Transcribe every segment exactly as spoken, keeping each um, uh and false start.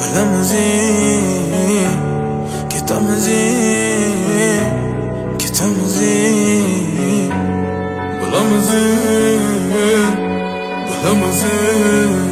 bilamizin, ketamizin, ketamizin, bilamizin, bilamizin,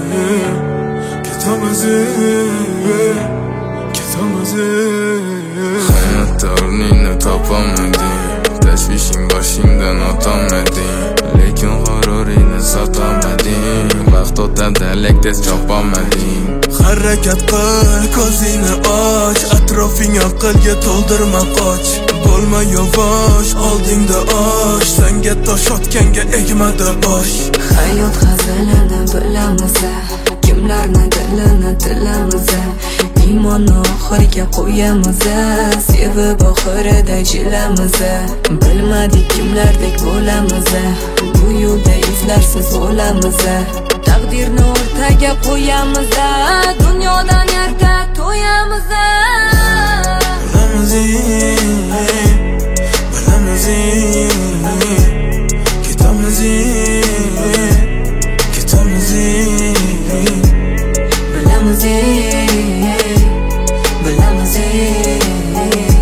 ketamizin, ketamizin. Hayotda o'rningni topamading, tashvishing boshingdan o'tamading, lekin g'ururingni sotamading, vaqt o'tadi lekdes chopamading. Harakat qil, ko'zingni och, atrofing aqlga to'ldirma qoch. Bo'lma yavash, oldingda osh, senga tosh otganga egmada bosh. Hayot hazilini bilamiz, kimlarni dilini tilamiz, iymonni oxiriga qo'yamiz, sevib oxirida jilamiz. Bilmadik kimlardek bo'lamiz, bu yo'lda izlarsiz o'lamiz. Taqdirni o'rtaga qo'yamiz, dunyodan erta to'yamiz. Bilamizin, bilamizin, ketamizin, ketamizin, bilamizin, bilamizin,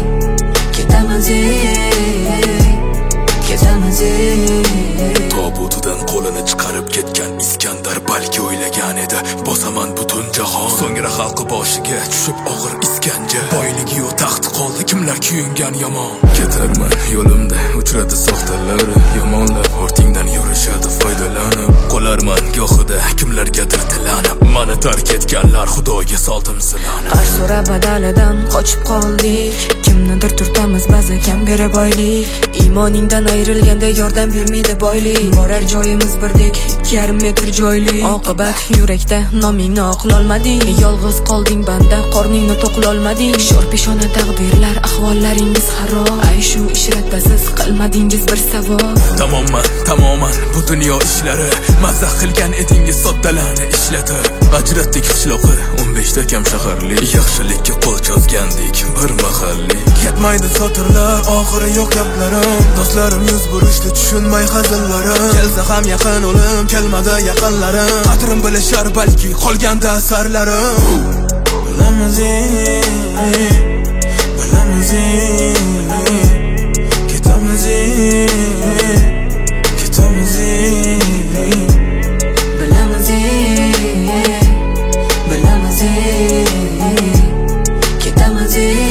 ketamizin, ketamizin. Tobutidan qo'lini chiqarib ketgan Iskandar balki o'ylagan edi, bosaman butun jahon. So'ngra xalqi boshiga tushib og'ir iskanja. Boyligi yu taxti qoldi, kimlar kuyungan yomon. Ketarman yo'limda uchradi soxtalar, yomonlar ortingdan yurishadi foydalanib. Qolarman gohida kimlargadir tilanib, mani tark etganlar xudoga soldim silani. Arsura badalidan qochib qoldik, kimnidir turtamiz ba'zi kam berib boylik. Iymoningdan ayrilganda yordam bermaydi boylik, borar joyimiz birdek, ikki yarim metr joylik. Oqibat yurakda nomingni oqlolmading, yolg'iz qolding banda, qorningni to'qlolmading. Sho'r peshona taqdirlar, ahvollaringiz xarob, ay shu ishratasiz qilmadingiz bir savob. Tamoman, tamoman bu dunyo ishlari, mazza qilgan edingiz soddalani ishlatib. Ajratdik qishloqi o'n beshta kam shaharlik, yaxshilikka qo'l cho'zgandik bir mahallik. Yetmaydi sotirlar, oxiri yo'q gaplarim, do'stlarim yuz burishdi tushunmay hazillarim. Kelsa ham yaqin o'lim, kelmadi yaqinlarim, qadrim bilishar balki qolganda asarlarim. Bilamizin, bilamizin, ketamizin, ketamizin, bilamizin, bilamizin, ketamizin.